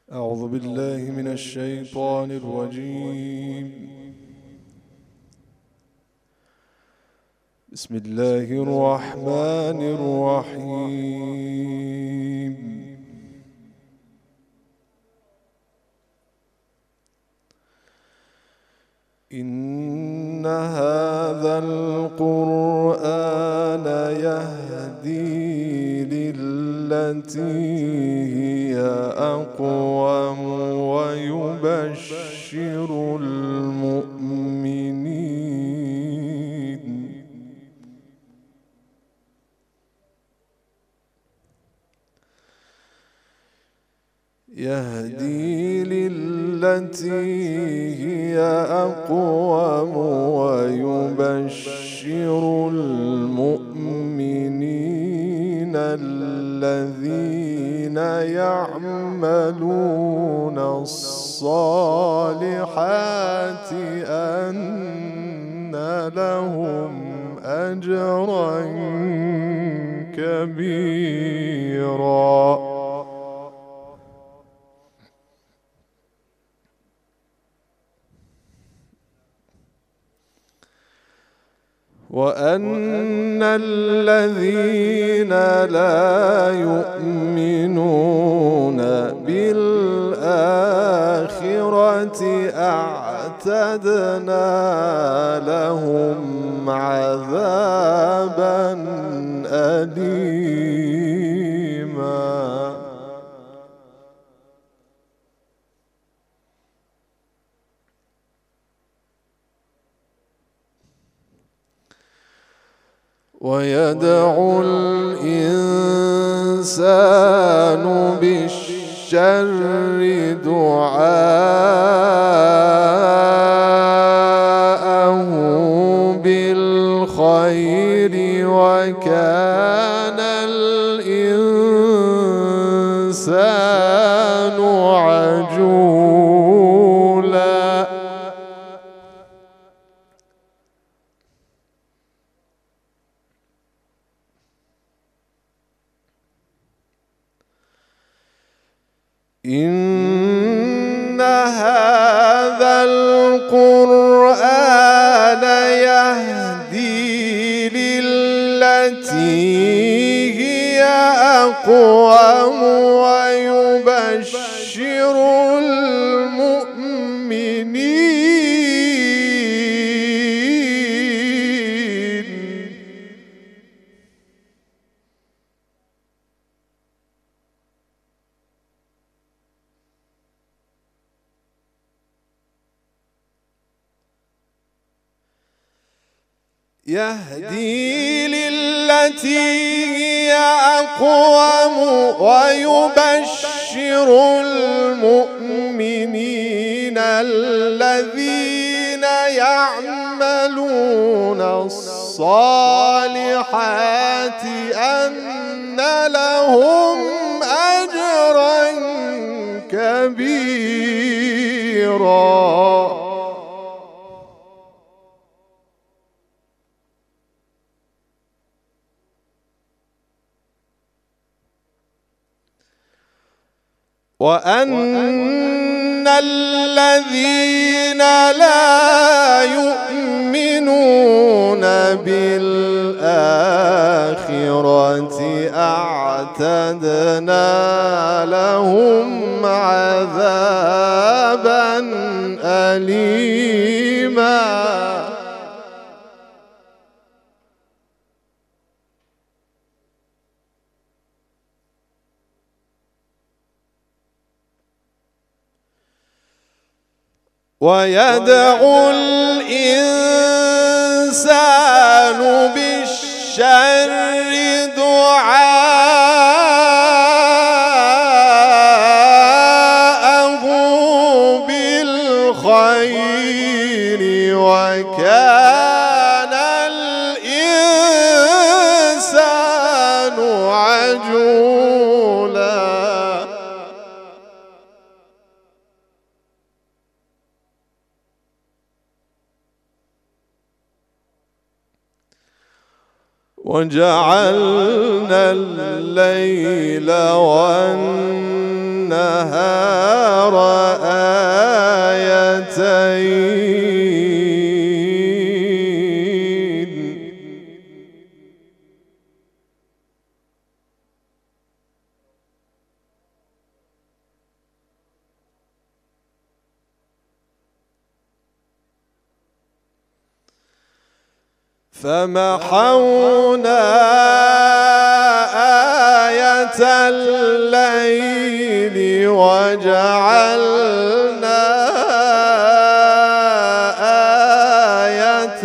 أعوذ بالله من الشيطان الرجيم. بسم الله الرحمن الرحيم. إن هذا القرآن يهدي للتي هي أقوم ويبشر المؤمنين الذين يعملون الصالحات أن لهم أجرا كبيرا. وأن الذين لا يؤمنون بالآخرة أعتدنا لهم عذابا أليما. ويدعو الإنسان بالشر دعاءه بالخير وكان الإنسان عجولا. إن هذا القرآن يهدي للتي هي أقوم ويبشر يهدي للتي هي أقوم ويبشر المؤمنين الذين يعملون الصالحات أن لهم أجرا كبيرا. وأن الذين لا يؤمنون بالآخرة أعتدنا لهم عذابا أليما. ويدعو الإنسان بالشر دعاءه بالخير وكان الإنسان عجولا. وجعلنا الليل والنهار النهار آيتين فمحونا آية الليل وجعلنا آية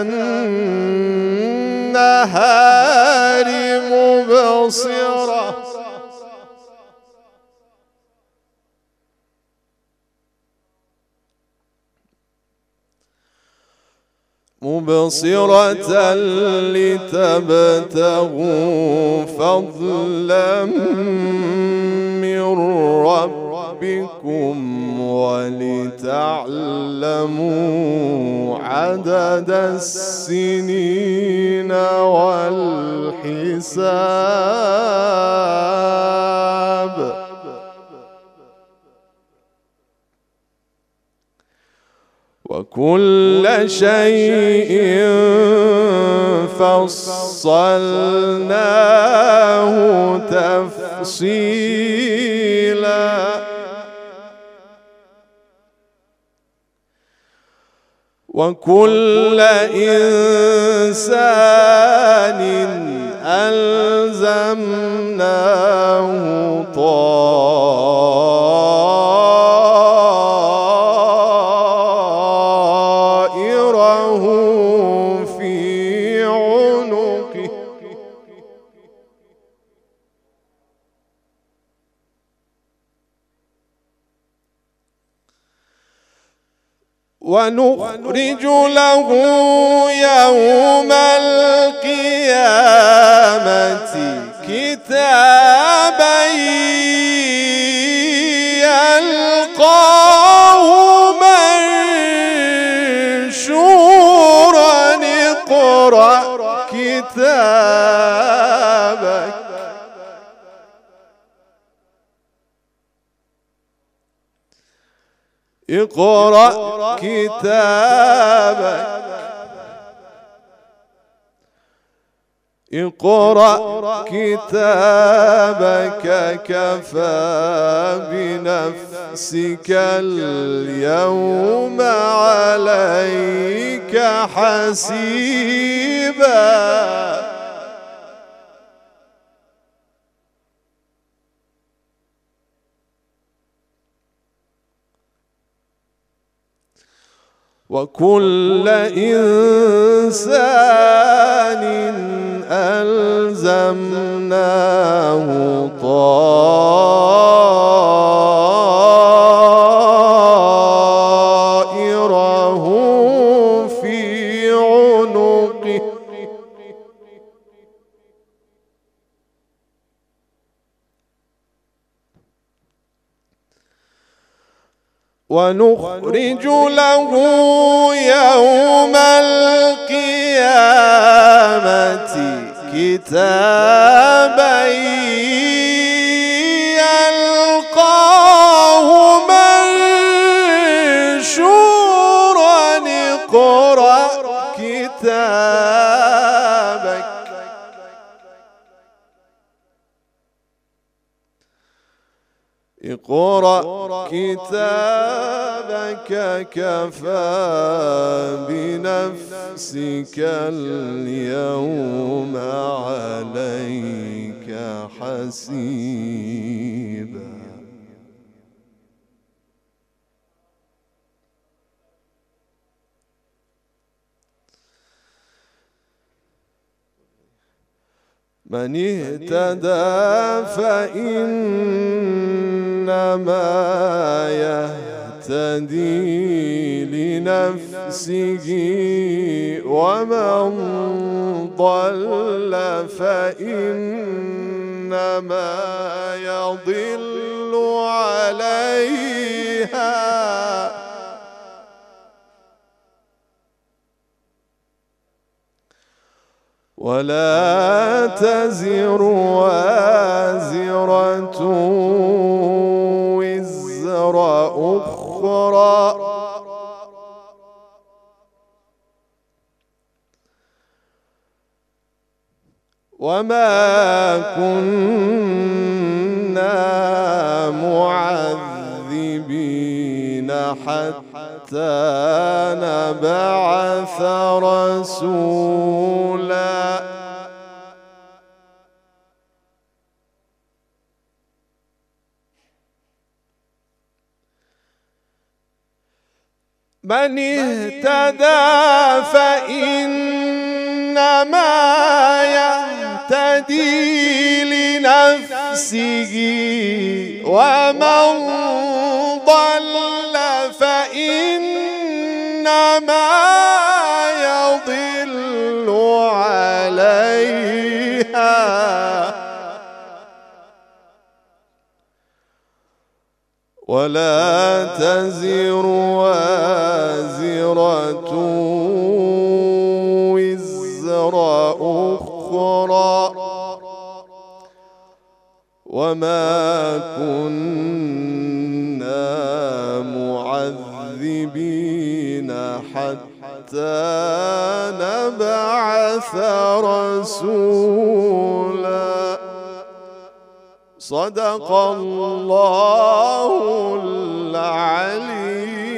النهار مبصرة لتبتغوا فضلا من ربكم ولتعلموا عدد السنين والحساب وكل شيء فصلناه تفصيلا وكل إنسان ألزمناه طائره في عنقه ونخرج له يوم القيامة كتابا يلقاه منشورا اقرأ كتابك اقرأ كتابك اقرأ كتابك كفى بنفسك اليوم عليك حسيبا وكل إنسان ألزمناه طائره في عنقه ونخرج له يوم القيامة كتابا يلقاه منشورا اقرأ كتابك اقرأ كتابك كفى بنفسك اليوم عليك حسيبا من اهتدى فإنما يهتدي لنفسه ومن ضل فإنما يضل عليها ولا تزر وازرة وزر أخرى وما كنا معذبين حتى نبعث رسولا. من اهتدى فإنما يهتدي لنفسه ومن ضل فإنما يضل عليها ولا تزر وازرة وزر أخرى وما كنا معذبين حتى نبعث رسولا. صدق الله العليم.